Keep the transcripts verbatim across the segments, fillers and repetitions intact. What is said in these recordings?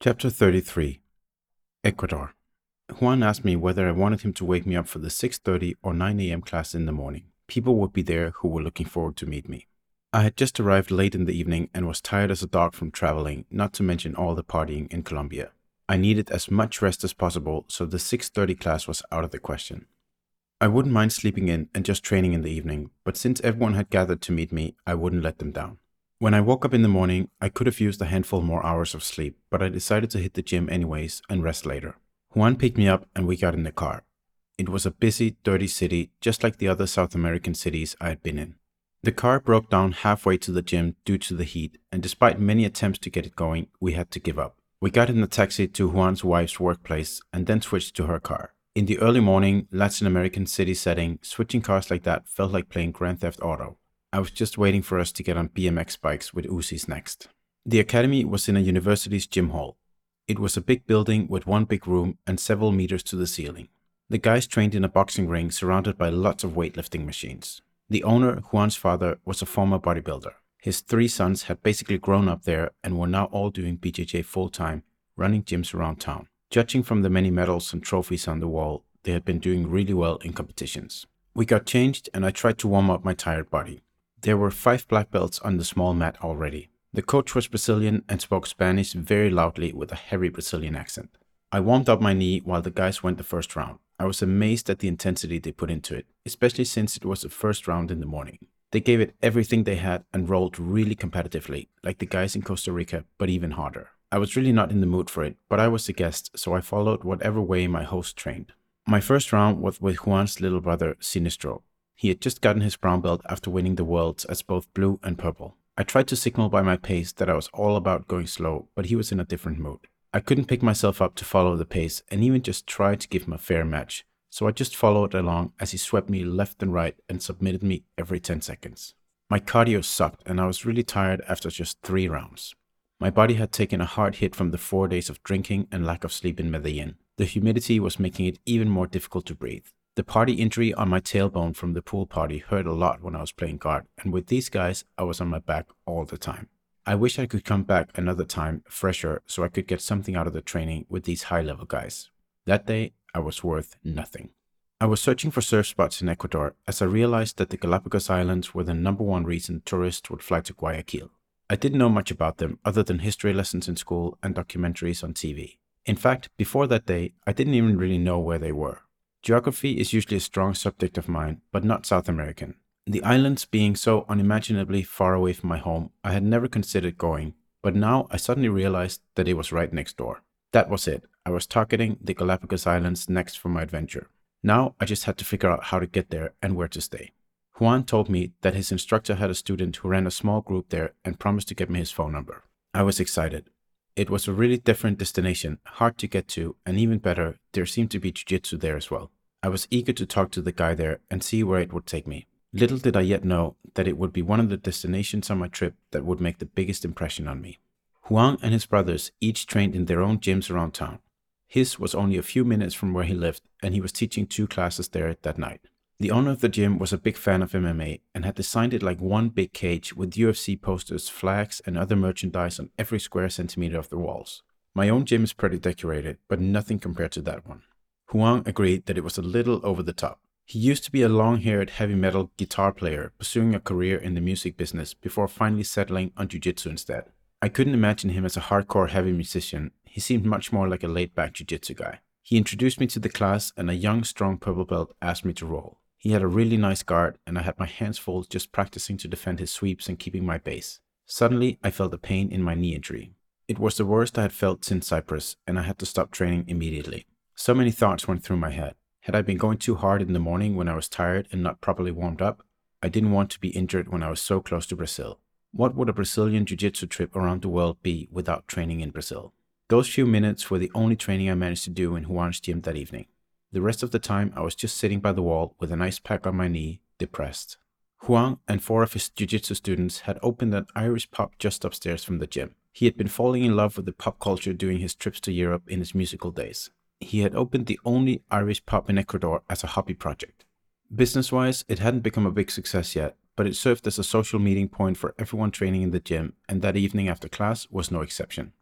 Chapter thirty-three. Ecuador. Juan asked me whether I wanted him to wake me up for the six thirty or nine a m class in the morning. People would be there who were looking forward to meet me. I had just arrived late in the evening and was tired as a dog from traveling, not to mention all the partying in Colombia. I needed as much rest as possible, so the six thirty class was out of the question. I wouldn't mind sleeping in and just training in the evening, but since everyone had gathered to meet me, I wouldn't let them down. When I woke up in the morning, I could have used a handful more hours of sleep, but I decided to hit the gym anyways and rest later. Juan picked me up and we got in the car. It was a busy, dirty city, just like the other South American cities I had been in. The car broke down halfway to the gym due to the heat, and despite many attempts to get it going, we had to give up. We got in a taxi to Juan's wife's workplace and then switched to her car. In the early morning, Latin American city setting, switching cars like that felt like playing Grand Theft Auto. I was just waiting for us to get on B M X bikes with Uzis next. The academy was in a university's gym hall. It was a big building with one big room and several meters to the ceiling. The guys trained in a boxing ring surrounded by lots of weightlifting machines. The owner, Juan's father, was a former bodybuilder. His three sons had basically grown up there and were now all doing B J J full-time, running gyms around town. Judging from the many medals and trophies on the wall, they had been doing really well in competitions. We got changed and I tried to warm up my tired body. There were five black belts on the small mat already. The coach was Brazilian and spoke Spanish very loudly with a heavy Brazilian accent. I warmed up my knee while the guys went the first round. I was amazed at the intensity they put into it, especially since it was the first round in the morning. They gave it everything they had and rolled really competitively, like the guys in Costa Rica, but even harder. I was really not in the mood for it, but I was the guest, so I followed whatever way my host trained. My first round was with Juan's little brother, Sinistro. He had just gotten his brown belt after winning the worlds as both blue and purple. I tried to signal by my pace that I was all about going slow, but he was in a different mood. I couldn't pick myself up to follow the pace and even just try to give him a fair match, so I just followed along as he swept me left and right and submitted me every ten seconds. My cardio sucked and I was really tired after just three rounds. My body had taken a hard hit from the four days of drinking and lack of sleep in Medellin. The humidity was making it even more difficult to breathe. The party injury on my tailbone from the pool party hurt a lot when I was playing guard, and with these guys, I was on my back all the time. I wish I could come back another time, fresher, so I could get something out of the training with these high-level guys. That day, I was worth nothing. I was searching for surf spots in Ecuador as I realized that the Galapagos Islands were the number one reason tourists would fly to Guayaquil. I didn't know much about them other than history lessons in school and documentaries on T V. In fact, before that day, I didn't even really know where they were. Geography is usually a strong subject of mine, but not South American. The islands being so unimaginably far away from my home, I had never considered going, but now I suddenly realized that it was right next door. That was it. I was targeting the Galapagos Islands next for my adventure. Now I just had to figure out how to get there and where to stay. Juan told me that his instructor had a student who ran a small group there and promised to get me his phone number. I was excited. It was a really different destination, hard to get to, and even better, there seemed to be jiu-jitsu there as well. I was eager to talk to the guy there and see where it would take me. Little did I yet know that it would be one of the destinations on my trip that would make the biggest impression on me. Juan and his brothers each trained in their own gyms around town. His was only a few minutes from where he lived, and he was teaching two classes there that night. The owner of the gym was a big fan of M M A and had designed it like one big cage with U F C posters, flags, and other merchandise on every square centimeter of the walls. My own gym is pretty decorated, but nothing compared to that one. Juan agreed that it was a little over the top. He used to be a long-haired heavy metal guitar player pursuing a career in the music business before finally settling on jiu-jitsu instead. I couldn't imagine him as a hardcore heavy musician. He seemed much more like a laid-back jiu-jitsu guy. He introduced me to the class and a young, strong purple belt asked me to roll. He had a really nice guard and I had my hands full just practicing to defend his sweeps and keeping my base. Suddenly, I felt a pain in my knee injury. It was the worst I had felt since Cyprus and I had to stop training immediately. So many thoughts went through my head. Had I been going too hard in the morning when I was tired and not properly warmed up? I didn't want to be injured when I was so close to Brazil. What would a Brazilian jiu-jitsu trip around the world be without training in Brazil? Those few minutes were the only training I managed to do in Juan's gym that evening. The rest of the time I was just sitting by the wall with an ice pack on my knee, depressed. Juan and four of his jiu-jitsu students had opened an Irish pub just upstairs from the gym. He had been falling in love with the pop culture during his trips to Europe in his musical days. He had opened the only Irish pub in Ecuador as a hobby project. Business-wise, it hadn't become a big success yet, but it served as a social meeting point for everyone training in the gym, and that evening after class was no exception.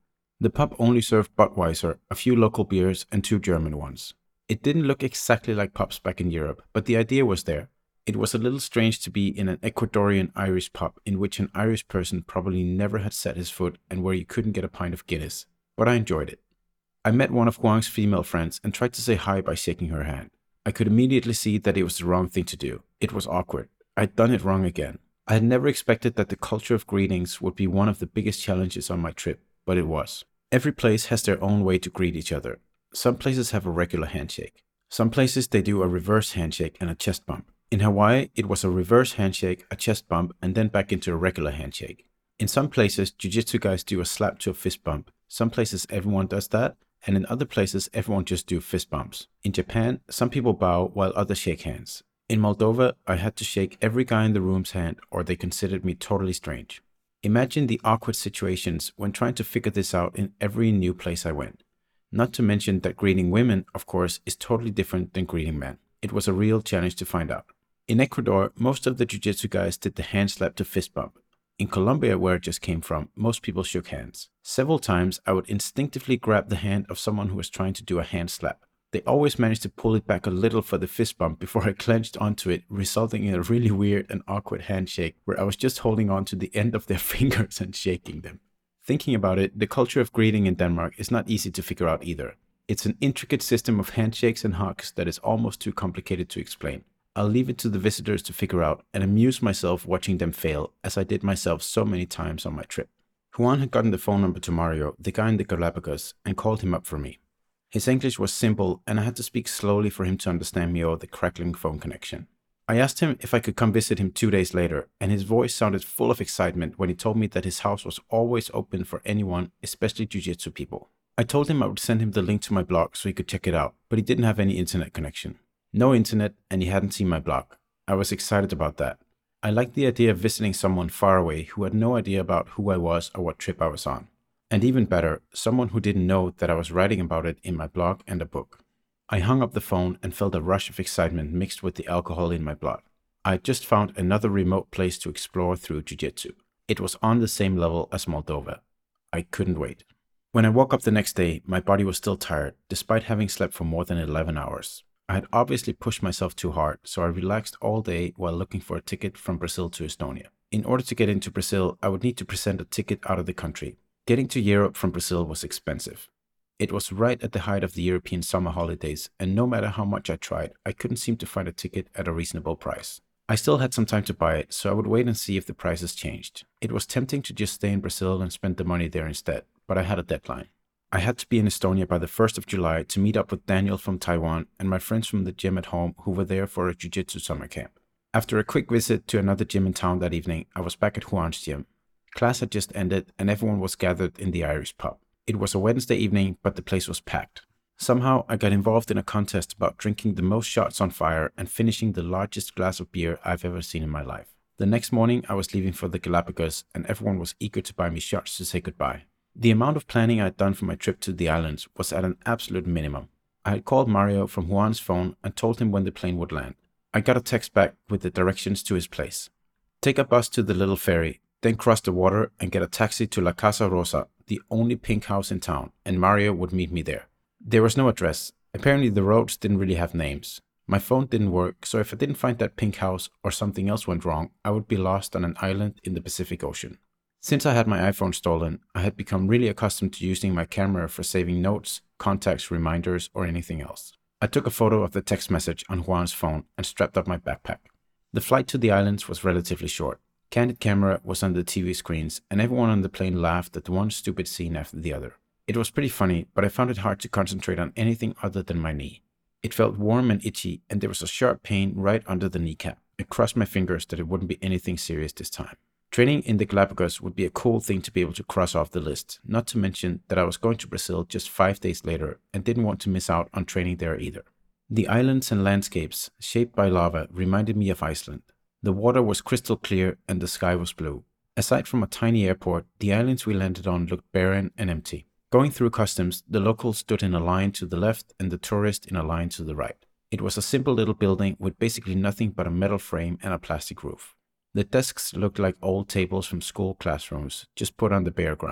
The pub only served Budweiser, a few local beers, and two German ones. It didn't look exactly like pubs back in Europe, but the idea was there. It was a little strange to be in an Ecuadorian Irish pub in which an Irish person probably never had set his foot and where you couldn't get a pint of Guinness, but I enjoyed it. I met one of Huang's female friends and tried to say hi by shaking her hand. I could immediately see that it was the wrong thing to do. It was awkward. I'd done it wrong again. I had never expected that the culture of greetings would be one of the biggest challenges on my trip, but it was. Every place has their own way to greet each other. Some places have a regular handshake. Some places they do a reverse handshake and a chest bump. In Hawaii, it was a reverse handshake, a chest bump, and then back into a regular handshake. In some places, jiu-jitsu guys do a slap to a fist bump. Some places everyone does that, and in other places everyone just do fist bumps. In Japan, some people bow while others shake hands. In Moldova, I had to shake every guy in the room's hand or they considered me totally strange. Imagine the awkward situations when trying to figure this out in every new place I went. Not to mention that greeting women, of course, is totally different than greeting men. It was a real challenge to find out. In Ecuador, most of the jiu-jitsu guys did the hand slap to fist bump. In Colombia, where I just came from, most people shook hands. Several times, I would instinctively grab the hand of someone who was trying to do a hand slap. They always managed to pull it back a little for the fist bump before I clenched onto it, resulting in a really weird and awkward handshake where I was just holding on to the end of their fingers and shaking them. Thinking about it, the culture of greeting in Denmark is not easy to figure out either. It's an intricate system of handshakes and hugs that is almost too complicated to explain. I'll leave it to the visitors to figure out and amuse myself watching them fail, as I did myself so many times on my trip. Juan had gotten the phone number to Mario, the guy in the Galapagos, and called him up for me. His English was simple, and I had to speak slowly for him to understand me over the crackling phone connection. I asked him if I could come visit him two days later, and his voice sounded full of excitement when he told me that his house was always open for anyone, especially jiu-jitsu people. I told him I would send him the link to my blog so he could check it out, but he didn't have any internet connection. No internet, and he hadn't seen my blog. I was excited about that. I liked the idea of visiting someone far away who had no idea about who I was or what trip I was on. And even better, someone who didn't know that I was writing about it in my blog and a book. I hung up the phone and felt a rush of excitement mixed with the alcohol in my blood. I had just found another remote place to explore through jiu-jitsu. It was on the same level as Moldova. I couldn't wait. When I woke up the next day, my body was still tired, despite having slept for more than eleven hours. I had obviously pushed myself too hard, so I relaxed all day while looking for a ticket from Brazil to Estonia. In order to get into Brazil, I would need to present a ticket out of the country. Getting to Europe from Brazil was expensive. It was right at the height of the European summer holidays, and no matter how much I tried, I couldn't seem to find a ticket at a reasonable price. I still had some time to buy it, so I would wait and see if the prices changed. It was tempting to just stay in Brazil and spend the money there instead, but I had a deadline. I had to be in Estonia by the first of July to meet up with Daniel from Taiwan and my friends from the gym at home who were there for a jiu-jitsu summer camp. After a quick visit to another gym in town that evening, I was back at Juan's gym. Class had just ended and everyone was gathered in the Irish pub. It was a Wednesday evening, but the place was packed. Somehow, I got involved in a contest about drinking the most shots on fire and finishing the largest glass of beer I've ever seen in my life. The next morning, I was leaving for the Galapagos and everyone was eager to buy me shots to say goodbye. The amount of planning I had done for my trip to the islands was at an absolute minimum. I had called Mario from Juan's phone and told him when the plane would land. I got a text back with the directions to his place. Take a bus to the little ferry, then cross the water and get a taxi to La Casa Rosa, the only pink house in town, and Mario would meet me there. There was no address. Apparently the roads didn't really have names. My phone didn't work, so if I didn't find that pink house or something else went wrong, I would be lost on an island in the Pacific Ocean. Since I had my iPhone stolen, I had become really accustomed to using my camera for saving notes, contacts, reminders, or anything else. I took a photo of the text message on Juan's phone and strapped up my backpack. The flight to the islands was relatively short. Candid camera was on the T V screens, and everyone on the plane laughed at one stupid scene after the other. It was pretty funny, but I found it hard to concentrate on anything other than my knee. It felt warm and itchy, and there was a sharp pain right under the kneecap. I crossed my fingers that it wouldn't be anything serious this time. Training in the Galapagos would be a cool thing to be able to cross off the list, not to mention that I was going to Brazil just five days later and didn't want to miss out on training there either. The islands and landscapes, shaped by lava, reminded me of Iceland. The water was crystal clear and the sky was blue. Aside from a tiny airport, the islands we landed on looked barren and empty. Going through customs, the locals stood in a line to the left and the tourists in a line to the right. It was a simple little building with basically nothing but a metal frame and a plastic roof. The desks looked like old tables from school classrooms, just put on the bare ground.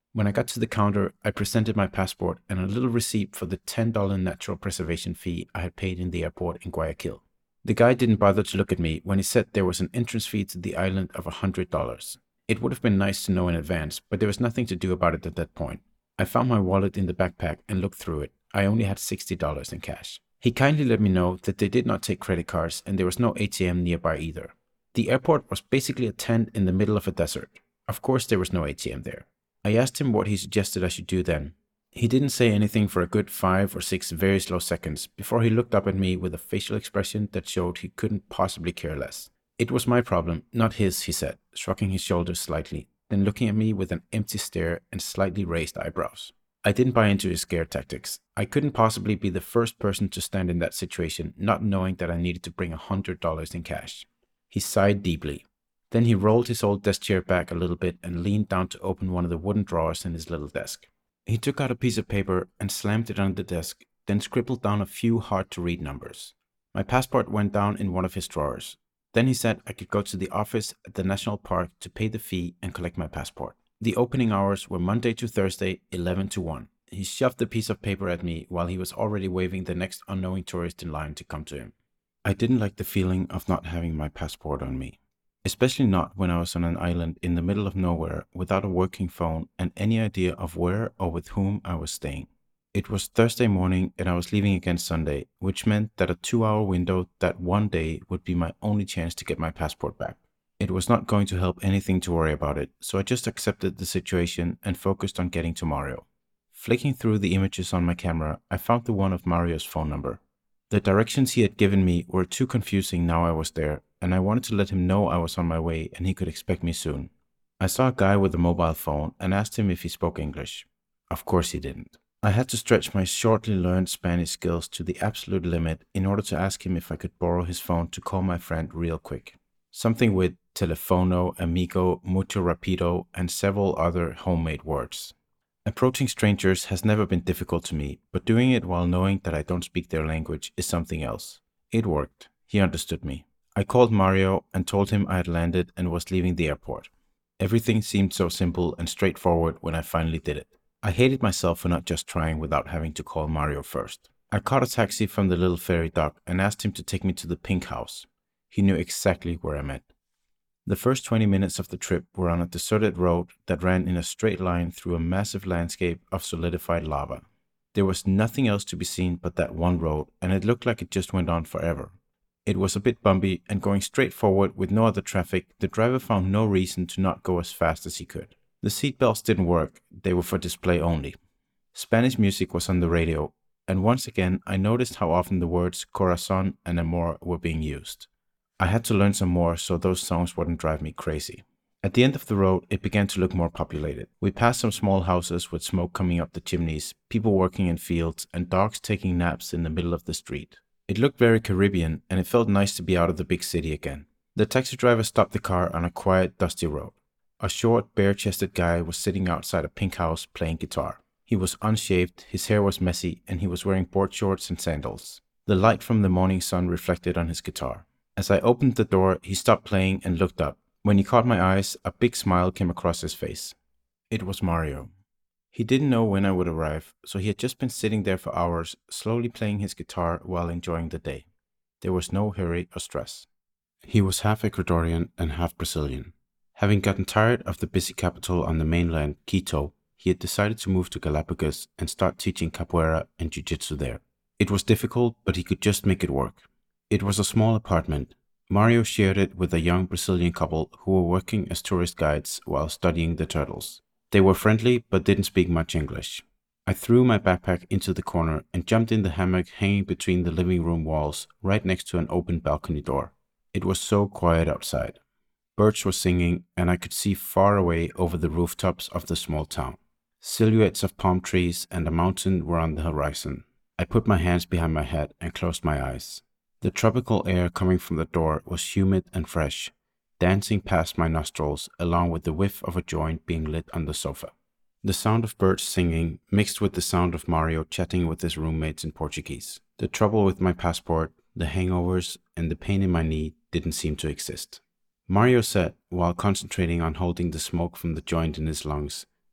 When I got to the counter, I presented my passport and a little receipt for the ten dollars natural preservation fee I had paid in the airport in Guayaquil. The guy didn't bother to look at me when he said there was an entrance fee to the island of one hundred dollars. It would have been nice to know in advance, but there was nothing to do about it at that point. I found my wallet in the backpack and looked through it. I only had sixty dollars in cash. He kindly let me know that they did not take credit cards and there was no A T M nearby either. The airport was basically a tent in the middle of a desert. Of course there was no A T M there. I asked him what he suggested I should do then. He didn't say anything for a good five or six very slow seconds before he looked up at me with a facial expression that showed he couldn't possibly care less. It was my problem, not his, he said, shrugging his shoulders slightly, then looking at me with an empty stare and slightly raised eyebrows. I didn't buy into his scare tactics. I couldn't possibly be the first person to stand in that situation, not knowing that I needed to bring one hundred dollars in cash. He sighed deeply. Then he rolled his old desk chair back a little bit and leaned down to open one of the wooden drawers in his little desk. He took out a piece of paper and slammed it on the desk, then scribbled down a few hard-to-read numbers. My passport went down in one of his drawers. Then he said I could go to the office at the national park to pay the fee and collect my passport. The opening hours were Monday to Thursday, eleven to one. He shoved the piece of paper at me while he was already waving the next unknowing tourist in line to come to him. I didn't like the feeling of not having my passport on me. Especially not when I was on an island in the middle of nowhere without a working phone and any idea of where or with whom I was staying. It was Thursday morning and I was leaving again Sunday, which meant that a two-hour window that one day would be my only chance to get my passport back. It was not going to help anything to worry about it, so I just accepted the situation and focused on getting to Mario. Flicking through the images on my camera, I found the one of Mario's phone number. The directions he had given me were too confusing now I was there, and I wanted to let him know I was on my way and he could expect me soon. I saw a guy with a mobile phone and asked him if he spoke English. Of course he didn't. I had to stretch my shortly learned Spanish skills to the absolute limit in order to ask him if I could borrow his phone to call my friend real quick. Something with telefono, amigo, mucho rapido, and several other homemade words. Approaching strangers has never been difficult to me, but doing it while knowing that I don't speak their language is something else. It worked. He understood me. I called Mario and told him I had landed and was leaving the airport. Everything seemed so simple and straightforward when I finally did it. I hated myself for not just trying without having to call Mario first. I caught a taxi from the little ferry dock and asked him to take me to the Pink House. He knew exactly where I meant. The first twenty minutes of the trip were on a deserted road that ran in a straight line through a massive landscape of solidified lava. There was nothing else to be seen but that one road, and it looked like it just went on forever. It was a bit bumpy, and going straight forward with no other traffic, the driver found no reason to not go as fast as he could. The seatbelts didn't work, they were for display only. Spanish music was on the radio, and once again I noticed how often the words corazón and amor were being used. I had to learn some more so those songs wouldn't drive me crazy. At the end of the road, it began to look more populated. We passed some small houses with smoke coming up the chimneys, people working in fields, and dogs taking naps in the middle of the street. It looked very Caribbean, and it felt nice to be out of the big city again. The taxi driver stopped the car on a quiet, dusty road. A short, bare-chested guy was sitting outside a pink house playing guitar. He was unshaved, his hair was messy, and he was wearing board shorts and sandals. The light from the morning sun reflected on his guitar. As I opened the door, he stopped playing and looked up. When he caught my eyes, a big smile came across his face. It was Mario. He didn't know when I would arrive, so he had just been sitting there for hours, slowly playing his guitar while enjoying the day. There was no hurry or stress. He was half Ecuadorian and half Brazilian. Having gotten tired of the busy capital on the mainland, Quito, he had decided to move to Galapagos and start teaching capoeira and jiu-jitsu there. It was difficult, but he could just make it work. It was a small apartment. Mario shared it with a young Brazilian couple who were working as tourist guides while studying the turtles. They were friendly but didn't speak much English. I threw my backpack into the corner and jumped in the hammock hanging between the living room walls right next to an open balcony door. It was so quiet outside. Birds were singing and I could see far away over the rooftops of the small town. Silhouettes of palm trees and a mountain were on the horizon. I put my hands behind my head and closed my eyes. The tropical air coming from the door was humid and fresh, dancing past my nostrils along with the whiff of a joint being lit on the sofa. The sound of birds singing mixed with the sound of Mario chatting with his roommates in Portuguese. The trouble with my passport, the hangovers, and the pain in my knee didn't seem to exist. Mario said, while concentrating on holding the smoke from the joint in his lungs,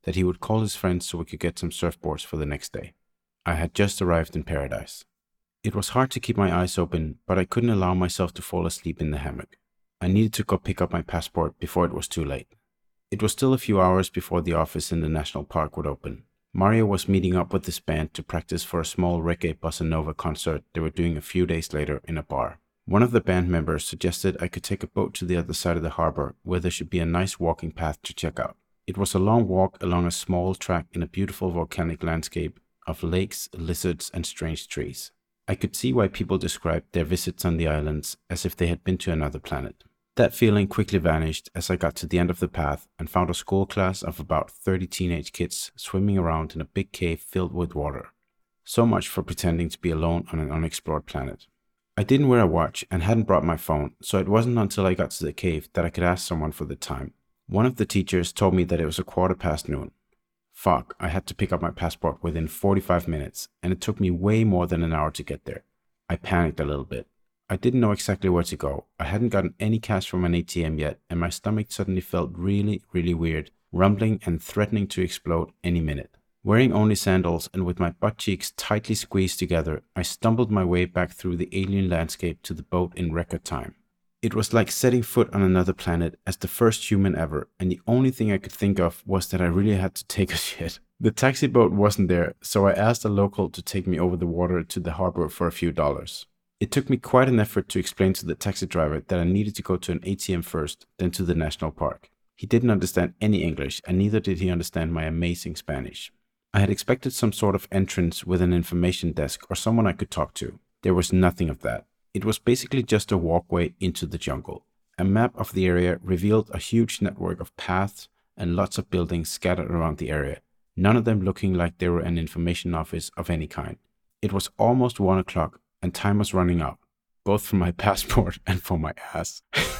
that he would call his friends so we could get some surfboards for the next day. I had just arrived in paradise. It was hard to keep my eyes open, but I couldn't allow myself to fall asleep in the hammock. I needed to go pick up my passport before it was too late. It was still a few hours before the office in the national park would open. Mario was meeting up with his band to practice for a small reggae bossa nova concert they were doing a few days later in a bar. One of the band members suggested I could take a boat to the other side of the harbor where there should be a nice walking path to check out. It was a long walk along a small track in a beautiful volcanic landscape of lakes, lizards, and strange trees. I could see why people described their visits on the islands as if they had been to another planet. That feeling quickly vanished as I got to the end of the path and found a school class of about thirty teenage kids swimming around in a big cave filled with water. So much for pretending to be alone on an unexplored planet. I didn't wear a watch and hadn't brought my phone, so it wasn't until I got to the cave that I could ask someone for the time. One of the teachers told me that it was a quarter past noon. Fuck, I had to pick up my passport within forty-five minutes, and it took me way more than an hour to get there. I panicked a little bit. I didn't know exactly where to go. I hadn't gotten any cash from an A T M yet, and my stomach suddenly felt really, really weird, rumbling and threatening to explode any minute. Wearing only sandals and with my butt cheeks tightly squeezed together, I stumbled my way back through the alien landscape to the boat in record time. It was like setting foot on another planet as the first human ever, and the only thing I could think of was that I really had to take a shit. The taxi boat wasn't there, so I asked a local to take me over the water to the harbor for a few dollars. It took me quite an effort to explain to the taxi driver that I needed to go to an A T M first, then to the national park. He didn't understand any English, and neither did he understand my amazing Spanish. I had expected some sort of entrance with an information desk or someone I could talk to. There was nothing of that. It was basically just a walkway into the jungle. A map of the area revealed a huge network of paths and lots of buildings scattered around the area, none of them looking like they were an information office of any kind. It was almost one o'clock and time was running out, both for my passport and for my ass.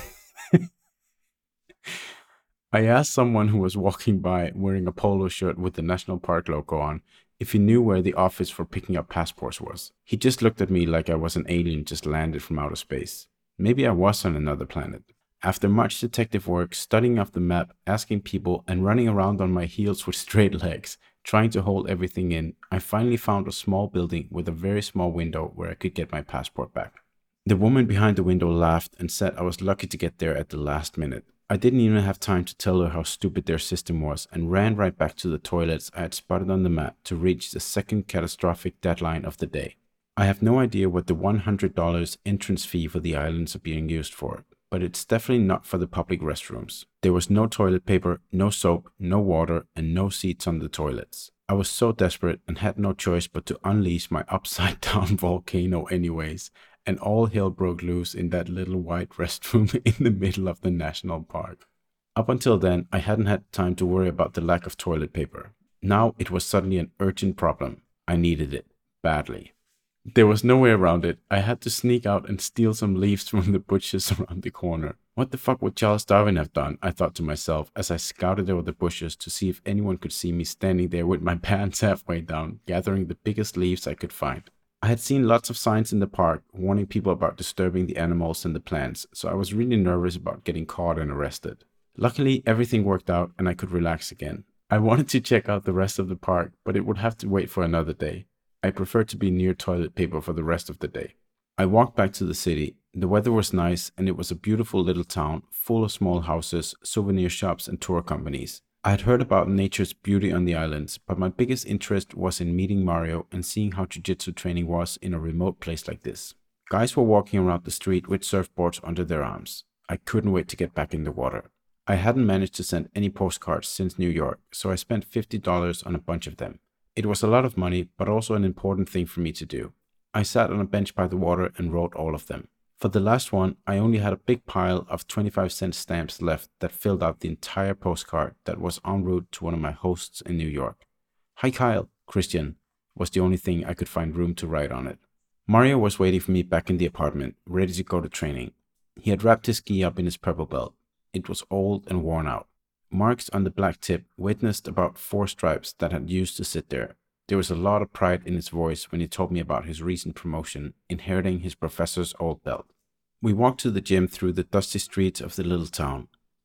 I asked someone who was walking by wearing a polo shirt with the national park logo on if he knew where the office for picking up passports was. He just looked at me like I was an alien just landed from outer space. Maybe I was on another planet. After much detective work, studying off the map, asking people, and running around on my heels with straight legs, trying to hold everything in, I finally found a small building with a very small window where I could get my passport back. The woman behind the window laughed and said I was lucky to get there at the last minute. I didn't even have time to tell her how stupid their system was and ran right back to the toilets I had spotted on the map to reach the second catastrophic deadline of the day. I have no idea what the one hundred dollars entrance fee for the islands are being used for, but it's definitely not for the public restrooms. There was no toilet paper, no soap, no water, and no seats on the toilets. I was so desperate and had no choice but to unleash my upside down volcano anyways, and all hell broke loose in that little white restroom in the middle of the national park. Up until then, I hadn't had time to worry about the lack of toilet paper. Now it was suddenly an urgent problem. I needed it. Badly. There was no way around it. I had to sneak out and steal some leaves from the bushes around the corner. What the fuck would Charles Darwin have done? I thought to myself as I scouted over the bushes to see if anyone could see me standing there with my pants halfway down, gathering the biggest leaves I could find. I had seen lots of signs in the park warning people about disturbing the animals and the plants, so I was really nervous about getting caught and arrested. Luckily, everything worked out and I could relax again. I wanted to check out the rest of the park, but it would have to wait for another day. I preferred to be near toilet paper for the rest of the day. I walked back to the city. The weather was nice and it was a beautiful little town full of small houses, souvenir shops and tour companies. I had heard about nature's beauty on the islands, but my biggest interest was in meeting Mario and seeing how jiu-jitsu training was in a remote place like this. Guys were walking around the street with surfboards under their arms. I couldn't wait to get back in the water. I hadn't managed to send any postcards since New York, so I spent fifty dollars on a bunch of them. It was a lot of money, but also an important thing for me to do. I sat on a bench by the water and wrote all of them. For the last one, I only had a big pile of twenty-five cent stamps left that filled out the entire postcard that was en route to one of my hosts in New York. "Hi Kyle, Christian," was the only thing I could find room to write on it. Mario was waiting for me back in the apartment, ready to go to training. He had wrapped his gi up in his purple belt. It was old and worn out. Marks on the black tip witnessed about four stripes that had used to sit there. There was a lot of pride in his voice when he told me about his recent promotion, inheriting his professor's old belt. We walked to the gym through the dusty streets of the little town.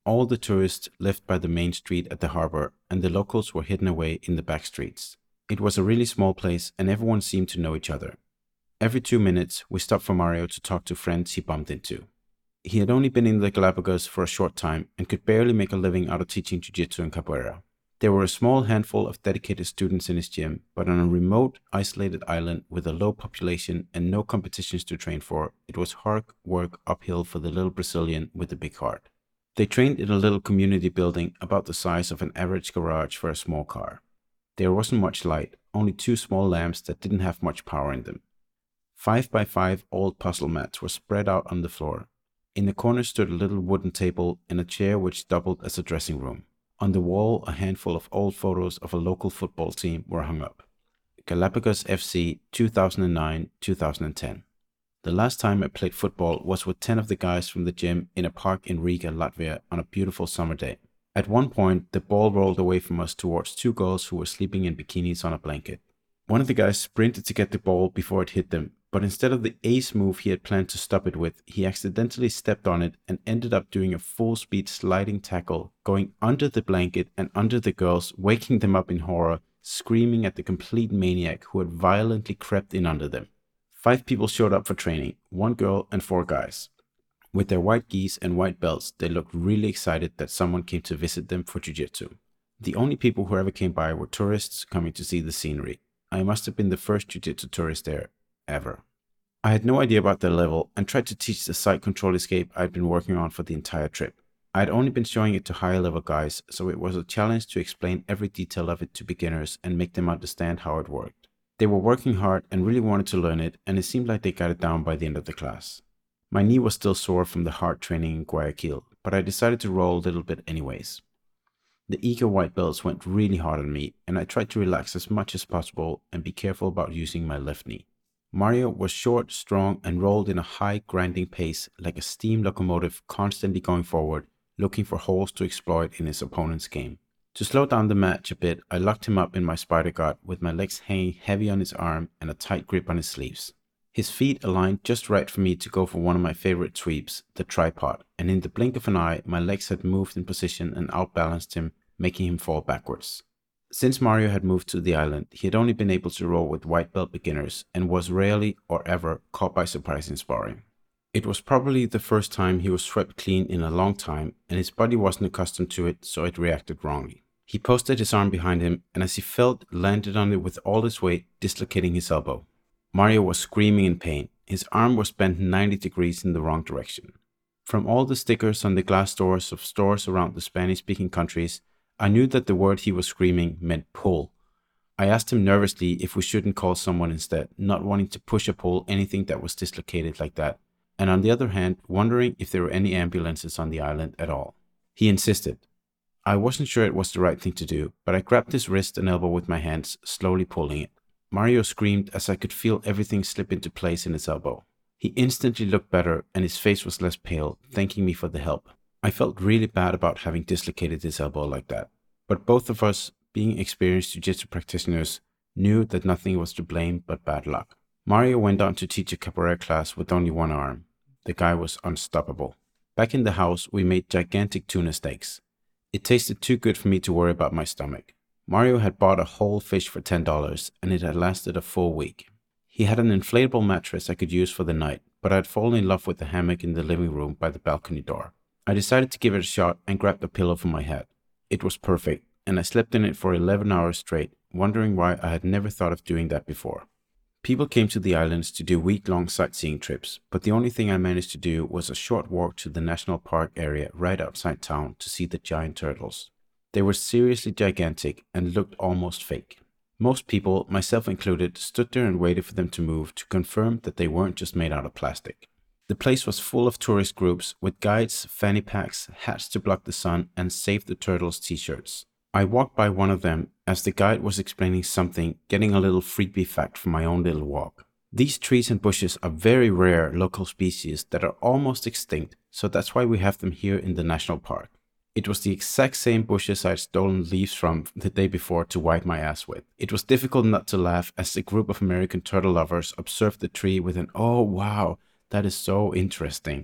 All the tourists lived by the main street at the harbor, and the locals were hidden away in the back streets. It was a really small place, and everyone seemed to know each other. Every two minutes, we stopped for Mario to talk to friends he bumped into. He had only been in the Galapagos for a short time and could barely make a living out of teaching jiu-jitsu and capoeira. There were a small handful of dedicated students in his gym, but on a remote, isolated island with a low population and no competitions to train for, it was hard work uphill for the little Brazilian with the big heart. They trained in a little community building about the size of an average garage for a small car. There wasn't much light, only two small lamps that didn't have much power in them. Five by five old puzzle mats were spread out on the floor. In the corner stood a little wooden table and a chair which doubled as a dressing room. On the wall, a handful of old photos of a local football team were hung up. Galapagos F C two thousand nine to two thousand ten. The last time I played football was with ten of the guys from the gym in a park in Riga, Latvia on a beautiful summer day. At one point, the ball rolled away from us towards two girls who were sleeping in bikinis on a blanket. One of the guys sprinted to get the ball before it hit them, but instead of the ace move he had planned to stop it with, he accidentally stepped on it and ended up doing a full-speed sliding tackle, going under the blanket and under the girls, waking them up in horror, screaming at the complete maniac who had violently crept in under them. Five people showed up for training, one girl and four guys. With their white gis and white belts, they looked really excited that someone came to visit them for jiu-jitsu. The only people who ever came by were tourists coming to see the scenery. I must have been the first jiu-jitsu tourist there, ever. I had no idea about their level and tried to teach the side control escape I had been working on for the entire trip. I had only been showing it to higher level guys, so it was a challenge to explain every detail of it to beginners and make them understand how it worked. They were working hard and really wanted to learn it, and it seemed like they got it down by the end of the class. My knee was still sore from the hard training in Guayaquil, but I decided to roll a little bit anyways. The eager white belts went really hard on me, and I tried to relax as much as possible and be careful about using my left knee. Mario was short, strong, and rolled in a high grinding pace like a steam locomotive constantly going forward, looking for holes to exploit in his opponent's game. To slow down the match a bit, I locked him up in my spider guard with my legs hanging heavy on his arm and a tight grip on his sleeves. His feet aligned just right for me to go for one of my favorite sweeps, the tripod, and in the blink of an eye, my legs had moved in position and outbalanced him, making him fall backwards. Since Mario had moved to the island, he had only been able to roll with white belt beginners and was rarely or ever caught by surprise in sparring. It was probably the first time he was swept clean in a long time, and his body wasn't accustomed to it, so it reacted wrongly. He posted his arm behind him, and as he fell, landed on it with all his weight, dislocating his elbow. Mario was screaming in pain. His arm was bent ninety degrees in the wrong direction. From all the stickers on the glass doors of stores around the Spanish-speaking countries, I knew that the word he was screaming meant pull. I asked him nervously if we shouldn't call someone instead, not wanting to push or pull anything that was dislocated like that, and on the other hand, wondering if there were any ambulances on the island at all. He insisted. I wasn't sure it was the right thing to do, but I grabbed his wrist and elbow with my hands, slowly pulling it. Mario screamed as I could feel everything slip into place in his elbow. He instantly looked better and his face was less pale, thanking me for the help. I felt really bad about having dislocated his elbow like that, but both of us, being experienced jiu-jitsu practitioners, knew that nothing was to blame but bad luck. Mario went on to teach a capoeira class with only one arm. The guy was unstoppable. Back in the house, we made gigantic tuna steaks. It tasted too good for me to worry about my stomach. Mario had bought a whole fish for ten dollars, and it had lasted a full week. He had an inflatable mattress I could use for the night, but I had fallen in love with the hammock in the living room by the balcony door. I decided to give it a shot and grabbed a pillow for my head. It was perfect, and I slept in it for eleven hours straight, wondering why I had never thought of doing that before. People came to the islands to do week-long sightseeing trips, but the only thing I managed to do was a short walk to the national park area right outside town to see the giant turtles. They were seriously gigantic and looked almost fake. Most people, myself included, stood there and waited for them to move to confirm that they weren't just made out of plastic. The place was full of tourist groups with guides, fanny packs, hats to block the sun, and Save the Turtles t-shirts. I walked by one of them as the guide was explaining something, getting a little freebie fact from my own little walk. These trees and bushes are very rare local species that are almost extinct, so that's why we have them here in the national park. It was the exact same bushes I had stolen leaves from the day before to wipe my ass with. It was difficult not to laugh as the group of American turtle lovers observed the tree with an "oh wow, that is so interesting."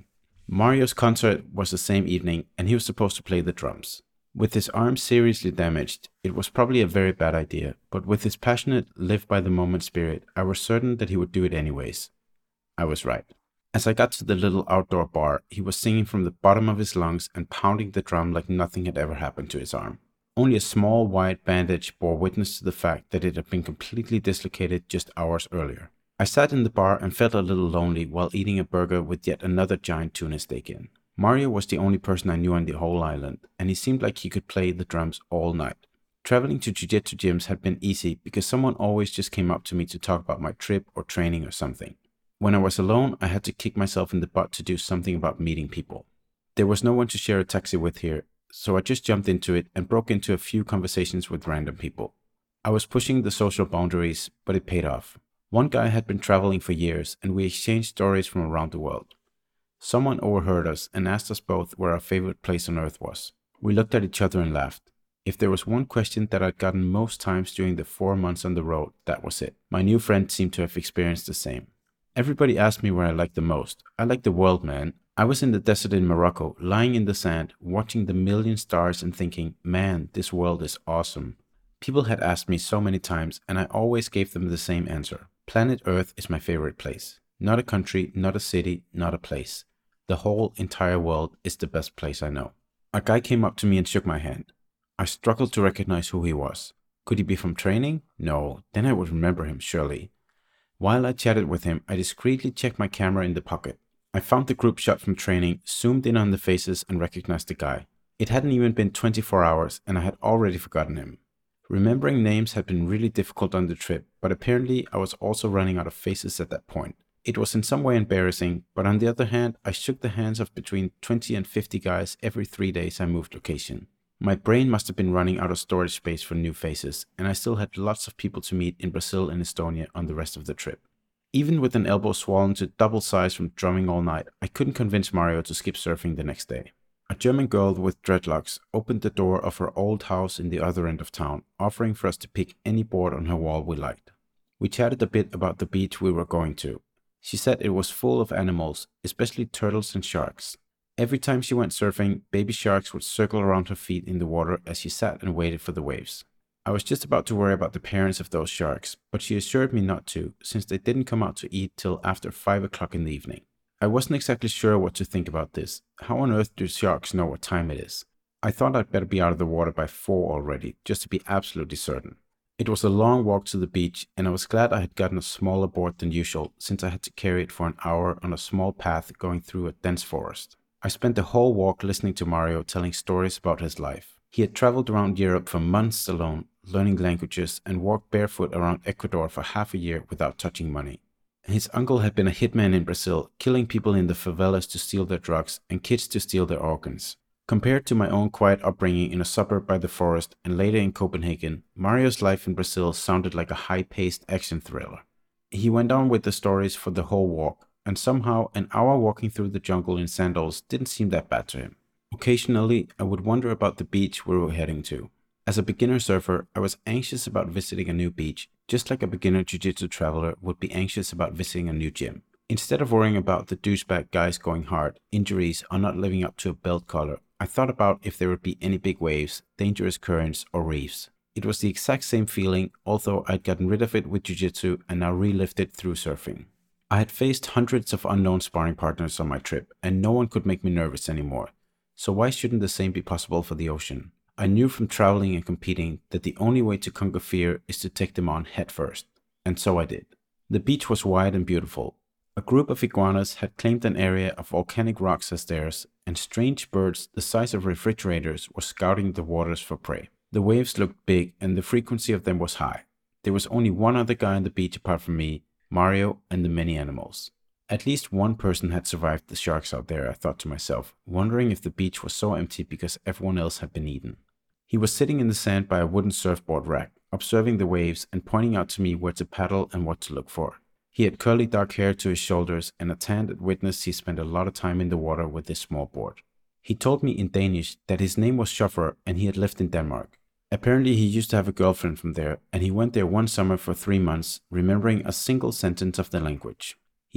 Mario's concert was the same evening and he was supposed to play the drums. With his arm seriously damaged, it was probably a very bad idea, but with his passionate, live-by-the-moment spirit, I was certain that he would do it anyways. I was right. As I got to the little outdoor bar, he was singing from the bottom of his lungs and pounding the drum like nothing had ever happened to his arm. Only a small white bandage bore witness to the fact that it had been completely dislocated just hours earlier. I sat in the bar and felt a little lonely while eating a burger with yet another giant tuna steak in. Mario was the only person I knew on the whole island, and he seemed like he could play the drums all night. Traveling to jiu-jitsu gyms had been easy because someone always just came up to me to talk about my trip or training or something. When I was alone, I had to kick myself in the butt to do something about meeting people. There was no one to share a taxi with here, so I just jumped into it and broke into a few conversations with random people. I was pushing the social boundaries, but it paid off. One guy had been traveling for years, and we exchanged stories from around the world. Someone overheard us and asked us both where our favorite place on earth was. We looked at each other and laughed. If there was one question that I'd gotten most times during the four months on the road, that was it. My new friend seemed to have experienced the same. Everybody asked me where I liked the most. I like the world, man. I was in the desert in Morocco, lying in the sand, watching the million stars and thinking, man, this world is awesome. People had asked me so many times, and I always gave them the same answer. Planet Earth is my favorite place. Not a country, not a city, not a place. The whole entire world is the best place I know. A guy came up to me and shook my hand. I struggled to recognize who he was. Could he be from training? No, then I would remember him surely. While I chatted with him, I discreetly checked my camera in the pocket. I found the group shot from training, zoomed in on the faces and recognized the guy. It hadn't even been twenty-four hours and I had already forgotten him. Remembering names had been really difficult on the trip, but apparently I was also running out of faces at that point. It was in some way embarrassing, but on the other hand, I shook the hands of between twenty and fifty guys every three days I moved location. My brain must have been running out of storage space for new faces, and I still had lots of people to meet in Brazil and Estonia on the rest of the trip. Even with an elbow swollen to double size from drumming all night, I couldn't convince Mario to skip surfing the next day. A German girl with dreadlocks opened the door of her old house in the other end of town, offering for us to pick any board on her wall we liked. We chatted a bit about the beach we were going to. She said it was full of animals, especially turtles and sharks. Every time she went surfing, baby sharks would circle around her feet in the water as she sat and waited for the waves. I was just about to worry about the parents of those sharks, but she assured me not to, since they didn't come out to eat till after five o'clock in the evening. I wasn't exactly sure what to think about this. How on earth do sharks know what time it is? I thought I'd better be out of the water by four already, just to be absolutely certain. It was a long walk to the beach, and I was glad I had gotten a smaller board than usual, since I had to carry it for an hour on a small path going through a dense forest. I spent the whole walk listening to Mario telling stories about his life. He had traveled around Europe for months alone, learning languages, and walked barefoot around Ecuador for half a year without touching money. His uncle had been a hitman in Brazil, killing people in the favelas to steal their drugs and kids to steal their organs. Compared to my own quiet upbringing in a suburb by the forest and later in Copenhagen, Mario's life in Brazil sounded like a high-paced action thriller. He went on with the stories for the whole walk, and somehow an hour walking through the jungle in sandals didn't seem that bad to him. Occasionally, I would wonder about the beach we were heading to. As a beginner surfer, I was anxious about visiting a new beach, just like a beginner jiu-jitsu traveler would be anxious about visiting a new gym. Instead of worrying about the douchebag guys going hard, injuries, or not living up to a belt collar, I thought about if there would be any big waves, dangerous currents, or reefs. It was the exact same feeling, although I'd gotten rid of it with jiu-jitsu and now relived it through surfing. I had faced hundreds of unknown sparring partners on my trip, and no one could make me nervous anymore. So why shouldn't the same be possible for the ocean? I knew from traveling and competing that the only way to conquer fear is to take them on head first. And so I did. The beach was wide and beautiful. A group of iguanas had claimed an area of volcanic rocks as theirs, and strange birds the size of refrigerators were scouting the waters for prey. The waves looked big and the frequency of them was high. There was only one other guy on the beach apart from me, Mario, and the many animals. At least one person had survived the sharks out there, I thought to myself, wondering if the beach was so empty because everyone else had been eaten. He was sitting in the sand by a wooden surfboard rack, observing the waves and pointing out to me where to paddle and what to look for. He had curly dark hair to his shoulders and a tan that witnessed he spent a lot of time in the water with his small board. He told me in Danish that his name was Schoffer and he had lived in Denmark. Apparently he used to have a girlfriend from there, and he went there one summer for three months, remembering a single sentence of the language. He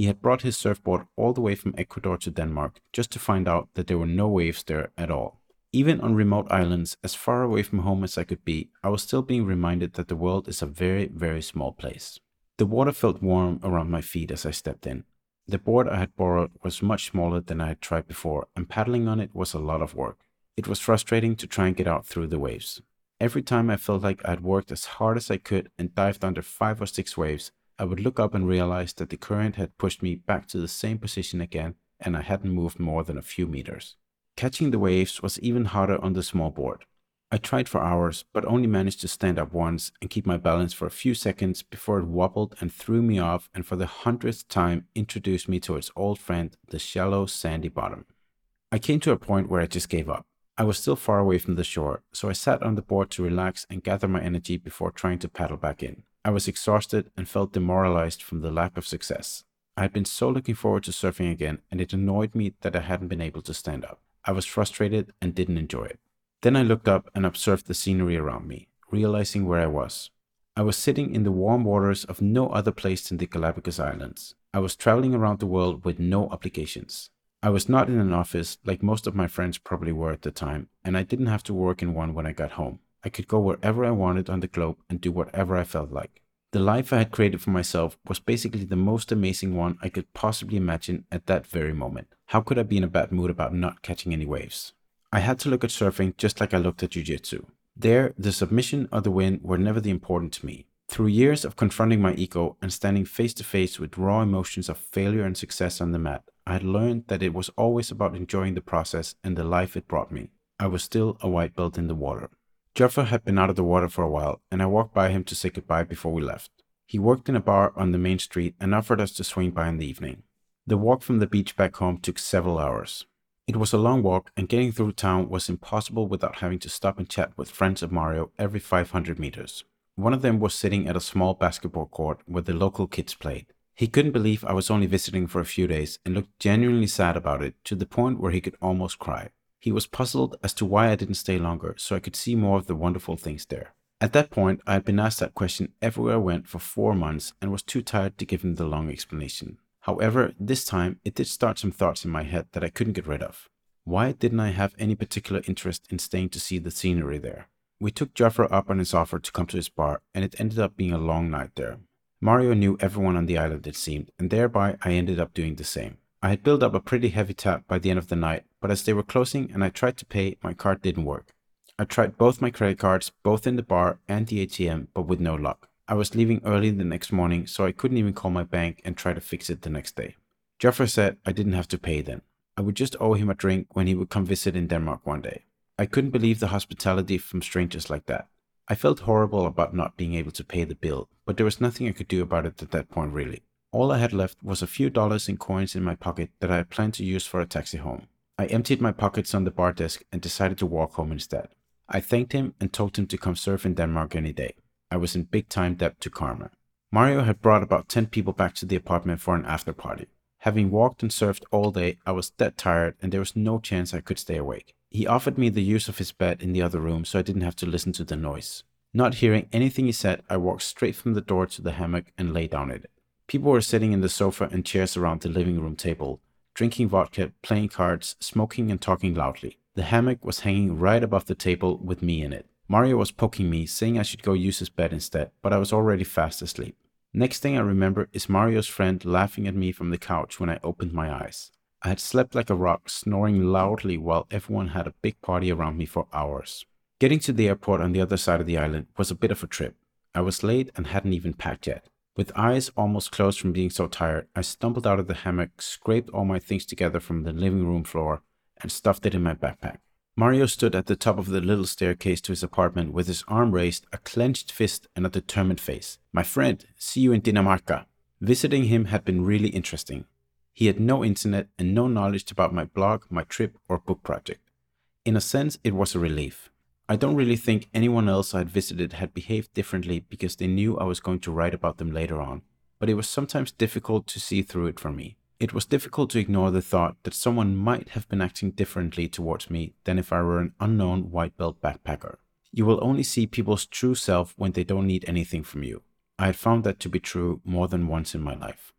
He had brought his surfboard all the way from Ecuador to Denmark just to find out that there were no waves there at all. Even on remote islands, as far away from home as I could be, I was still being reminded that the world is a very, very small place. The water felt warm around my feet as I stepped in. The board I had borrowed was much smaller than I had tried before, and paddling on it was a lot of work. It was frustrating to try and get out through the waves. Every time I felt like I had worked as hard as I could and dived under five or six waves, I would look up and realize that the current had pushed me back to the same position again, and I hadn't moved more than a few meters. Catching the waves was even harder on the small board. I tried for hours, but only managed to stand up once and keep my balance for a few seconds before it wobbled and threw me off, and for the hundredth time introduced me to its old friend, the shallow, sandy bottom. I came to a point where I just gave up. I was still far away from the shore, so I sat on the board to relax and gather my energy before trying to paddle back in. I was exhausted and felt demoralized from the lack of success. I had been so looking forward to surfing again, and it annoyed me that I hadn't been able to stand up. I was frustrated and didn't enjoy it. Then I looked up and observed the scenery around me, realizing where I was. I was sitting in the warm waters of no other place than the Galapagos Islands. I was traveling around the world with no obligations. I was not in an office like most of my friends probably were at the time, and I didn't have to work in one when I got home. I could go wherever I wanted on the globe and do whatever I felt like. The life I had created for myself was basically the most amazing one I could possibly imagine at that very moment. How could I be in a bad mood about not catching any waves? I had to look at surfing just like I looked at jiu-jitsu. There, the submission or the win were never the important to me. Through years of confronting my ego and standing face to face with raw emotions of failure and success on the mat, I had learned that it was always about enjoying the process and the life it brought me. I was still a white belt in the water. Joffer had been out of the water for a while, and I walked by him to say goodbye before we left. He worked in a bar on the main street and offered us to swing by in the evening. The walk from the beach back home took several hours. It was a long walk, and getting through town was impossible without having to stop and chat with friends of Mario every five hundred meters. One of them was sitting at a small basketball court where the local kids played. He couldn't believe I was only visiting for a few days and looked genuinely sad about it, to the point where he could almost cry. He was puzzled as to why I didn't stay longer so I could see more of the wonderful things there. At that point, I had been asked that question everywhere I went for four months and was too tired to give him the long explanation. However, this time it did start some thoughts in my head that I couldn't get rid of. Why didn't I have any particular interest in staying to see the scenery there? We took Joffer up on his offer to come to his bar, and it ended up being a long night there. Mario knew everyone on the island, it seemed, and thereby I ended up doing the same. I had built up a pretty heavy tab by the end of the night, but as they were closing and I tried to pay, my card didn't work. I tried both my credit cards, both in the bar and the A T M, but with no luck. I was leaving early the next morning, so I couldn't even call my bank and try to fix it the next day. Joffer said I didn't have to pay then. I would just owe him a drink when he would come visit in Denmark one day. I couldn't believe the hospitality from strangers like that. I felt horrible about not being able to pay the bill, but there was nothing I could do about it at that point really. All I had left was a few dollars in coins in my pocket that I had planned to use for a taxi home. I emptied my pockets on the bar desk and decided to walk home instead. I thanked him and told him to come surf in Denmark any day. I was in big time debt to karma. Mario had brought about ten people back to the apartment for an after party. Having walked and surfed all day, I was dead tired and there was no chance I could stay awake. He offered me the use of his bed in the other room so I didn't have to listen to the noise. Not hearing anything he said, I walked straight from the door to the hammock and lay down in it. People were sitting in the sofa and chairs around the living room table, drinking vodka, playing cards, smoking and talking loudly. The hammock was hanging right above the table with me in it. Mario was poking me, saying I should go use his bed instead, but I was already fast asleep. Next thing I remember is Mario's friend laughing at me from the couch when I opened my eyes. I had slept like a rock, snoring loudly while everyone had a big party around me for hours. Getting to the airport on the other side of the island was a bit of a trip. I was late and hadn't even packed yet. With eyes almost closed from being so tired, I stumbled out of the hammock, scraped all my things together from the living room floor, and stuffed it in my backpack. Mario stood at the top of the little staircase to his apartment with his arm raised, a clenched fist, and a determined face. "My friend, see you in Dinamarca." Visiting him had been really interesting. He had no internet and no knowledge about my blog, my trip, or book project. In a sense, it was a relief. I don't really think anyone else I had visited had behaved differently because they knew I was going to write about them later on, but it was sometimes difficult to see through it for me. It was difficult to ignore the thought that someone might have been acting differently towards me than if I were an unknown white belt backpacker. You will only see people's true self when they don't need anything from you. I had found that to be true more than once in my life.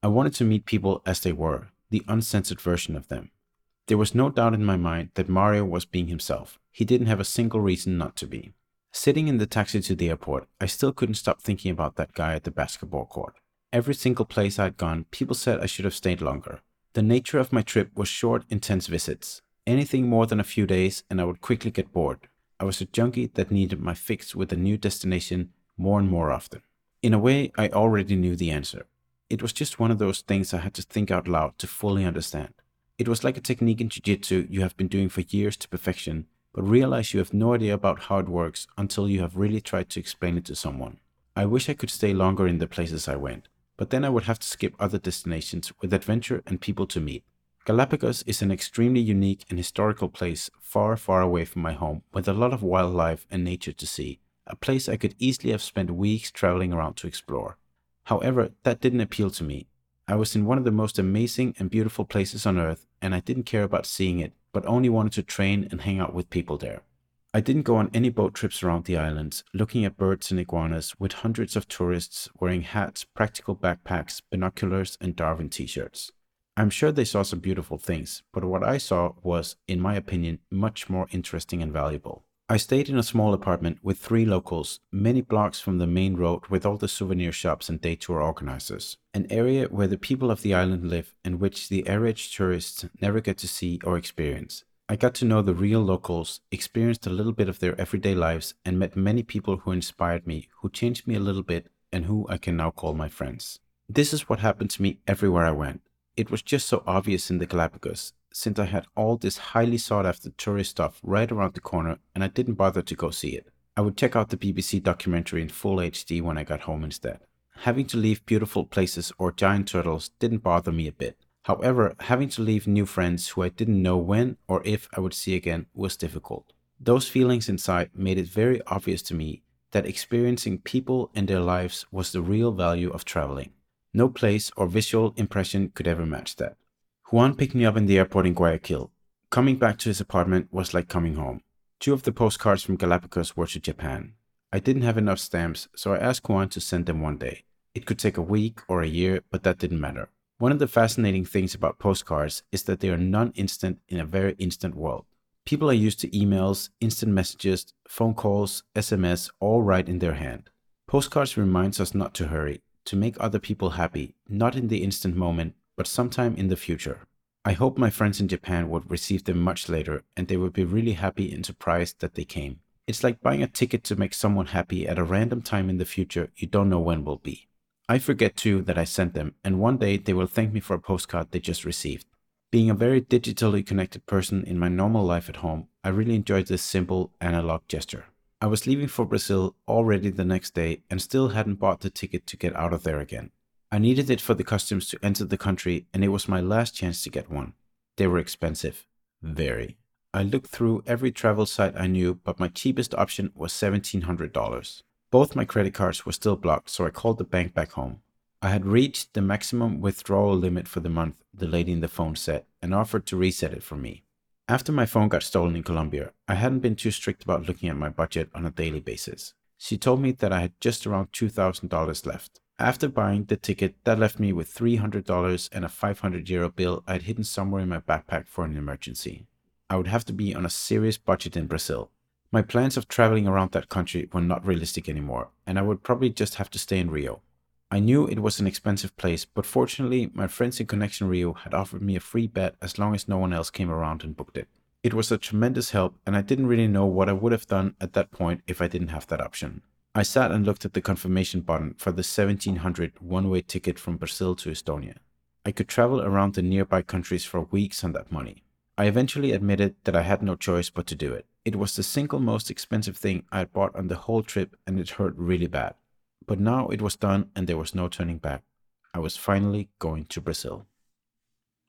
I wanted to meet people as they were, the uncensored version of them. There was no doubt in my mind that Mario was being himself. He didn't have a single reason not to be. Sitting in the taxi to the airport, I still couldn't stop thinking about that guy at the basketball court. Every single place I'd gone, people said I should have stayed longer. The nature of my trip was short, intense visits. Anything more than a few days and I would quickly get bored. I was a junkie that needed my fix with a new destination more and more often. In a way, I already knew the answer. It was just one of those things I had to think out loud to fully understand. It was like a technique in jiu-jitsu you have been doing for years to perfection, but realize you have no idea about how it works until you have really tried to explain it to someone. I wish I could stay longer in the places I went, but then I would have to skip other destinations with adventure and people to meet. Galapagos is an extremely unique and historical place far, far away from my home with a lot of wildlife and nature to see, a place I could easily have spent weeks traveling around to explore. However, that didn't appeal to me. I was in one of the most amazing and beautiful places on earth, and I didn't care about seeing it, but only wanted to train and hang out with people there. I didn't go on any boat trips around the islands, looking at birds and iguanas with hundreds of tourists wearing hats, practical backpacks, binoculars, and Darwin t-shirts. I'm sure they saw some beautiful things, but what I saw was, in my opinion, much more interesting and valuable. I stayed in a small apartment with three locals, many blocks from the main road with all the souvenir shops and day tour organizers. An area where the people of the island live and which the average tourists never get to see or experience. I got to know the real locals, experienced a little bit of their everyday lives, and met many people who inspired me, who changed me a little bit, and who I can now call my friends. This is what happened to me everywhere I went. It was just so obvious in the Galapagos, since I had all this highly sought after tourist stuff right around the corner and I didn't bother to go see it. I would check out the B B C documentary in full H D when I got home instead. Having to leave beautiful places or giant turtles didn't bother me a bit. However, having to leave new friends who I didn't know when or if I would see again was difficult. Those feelings inside made it very obvious to me that experiencing people and their lives was the real value of traveling. No place or visual impression could ever match that. Juan picked me up in the airport in Guayaquil. Coming back to his apartment was like coming home. Two of the postcards from Galapagos were to Japan. I didn't have enough stamps, so I asked Juan to send them one day. It could take a week or a year, but that didn't matter. One of the fascinating things about postcards is that they are non-instant in a very instant world. People are used to emails, instant messages, phone calls, S M S, all right in their hand. Postcards reminds us not to hurry, to make other people happy, not in the instant moment, but sometime in the future. I hope my friends in Japan would receive them much later and they would be really happy and surprised that they came. It's like buying a ticket to make someone happy at a random time in the future you don't know when will be. I forget too that I sent them, and one day they will thank me for a postcard they just received. Being a very digitally connected person in my normal life at home, I really enjoyed this simple analog gesture. I was leaving for Brazil already the next day and still hadn't bought the ticket to get out of there again. I needed it for the customs to enter the country, and it was my last chance to get one. They were expensive. Very. I looked through every travel site I knew, but my cheapest option was seventeen hundred dollars. Both my credit cards were still blocked, so I called the bank back home. I had reached the maximum withdrawal limit for the month, the lady in the phone said, and offered to reset it for me. After my phone got stolen in Colombia, I hadn't been too strict about looking at my budget on a daily basis. She told me that I had just around two thousand dollars left. After buying the ticket, that left me with three hundred dollars and a five hundred euro bill I'd hidden somewhere in my backpack for an emergency. I would have to be on a serious budget in Brazil. My plans of traveling around that country were not realistic anymore, and I would probably just have to stay in Rio. I knew it was an expensive place, but fortunately my friends in Connection Rio had offered me a free bed as long as no one else came around and booked it. It was a tremendous help, and I didn't really know what I would have done at that point if I didn't have that option. I sat and looked at the confirmation button for the seventeen hundred one-way ticket from Brazil to Estonia. I could travel around the nearby countries for weeks on that money. I eventually admitted that I had no choice but to do it. It was the single most expensive thing I had bought on the whole trip, and it hurt really bad. But now it was done and there was no turning back. I was finally going to Brazil.